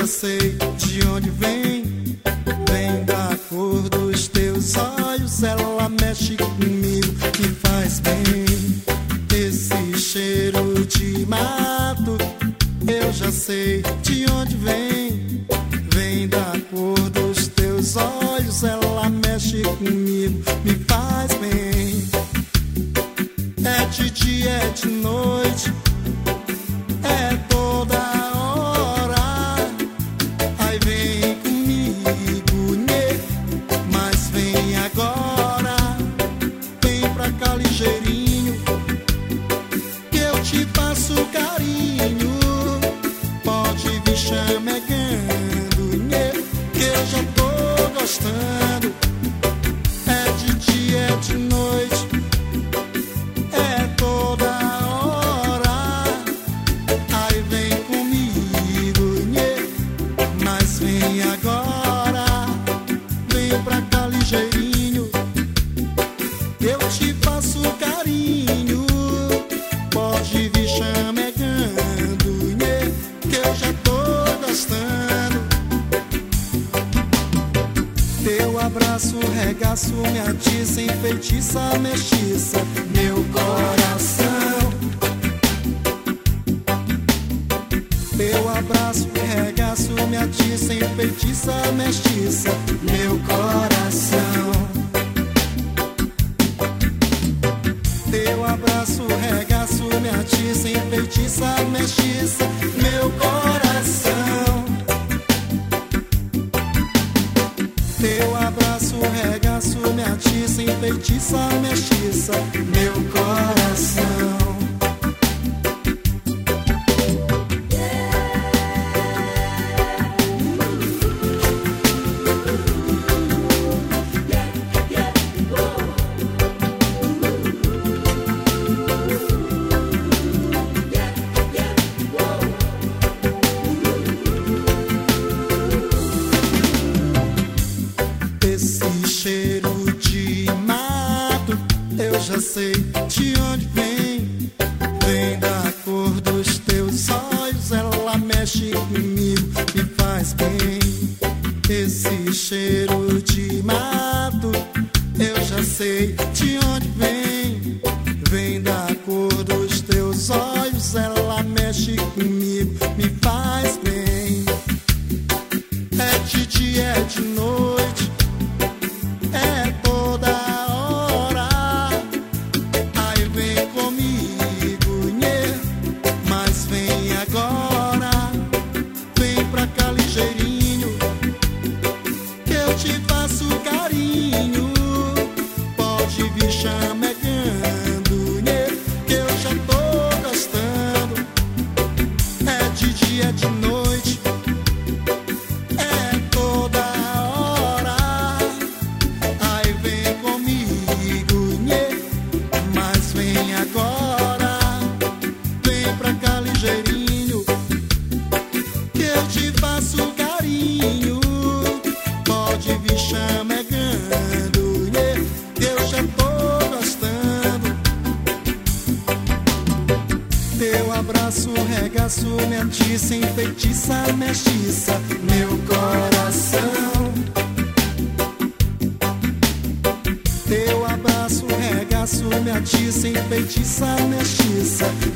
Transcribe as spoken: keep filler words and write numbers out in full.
já sei de onde vem. Vem da cor dos teus olhos, ela mexe comigo, me faz bem. Esse cheiro de mato, eu já sei de onde vem. Vem da cor dos teus olhos, ela mexe comigo, me faz bem. É de dia, é de noite, é toda hora. Aí vem comigo, né? Mas vem agora. Vem pra cá ligeirinho, que eu te faço carinho. Pode vir chamegando, né? Que eu já tô gostando. É de dia, é de noite, é toda hora. Aí vem comigo, né? Mas vem agora. Vem pra cá ligeirinho, eu te faço carinho. Pode vir chamegando, né? Que eu já tô gostando. Teu abraço, regaço, me atiça, enfeitiça, mestiça meu coração. Teu abraço, regaço, me atiça, enfeitiça, mestiça meu coração. Teu abraço, regaço, me atiça, enfeitiça, mestiça meu coração. Teu abraço, regaço, me atiça, enfeitiça, mestiça meu coração. Esse cheiro de mato, eu já sei de onde vem. Vem da cor dos teus olhos, ela mexe comigo, me faz bem. Esse cheiro de mato, eu já sei de onde vem. Vem da cor dos teus olhos, ela mexe comigo, me faz bem. É de dia, é de noite, é toda hora. Aí vem comigo, né? Mas vem agora. Vem pra cá ligeirinho, que eu te faço carinho. Pode vir chamegando, né? Que eu já tô gostando. É de dia, é de noite, é toda hora. Aí vem comigo, né? Mas vem agora. Vem pra cá ligeirinho, que eu te faço carinho. Pode vir chamegando, né? Que eu já tô gostando. Teu abraço, regaço, me atiça, enfeitiça, mestiça meu coração. Teu abraço, regaço, me atiça, enfeitiça, mestiça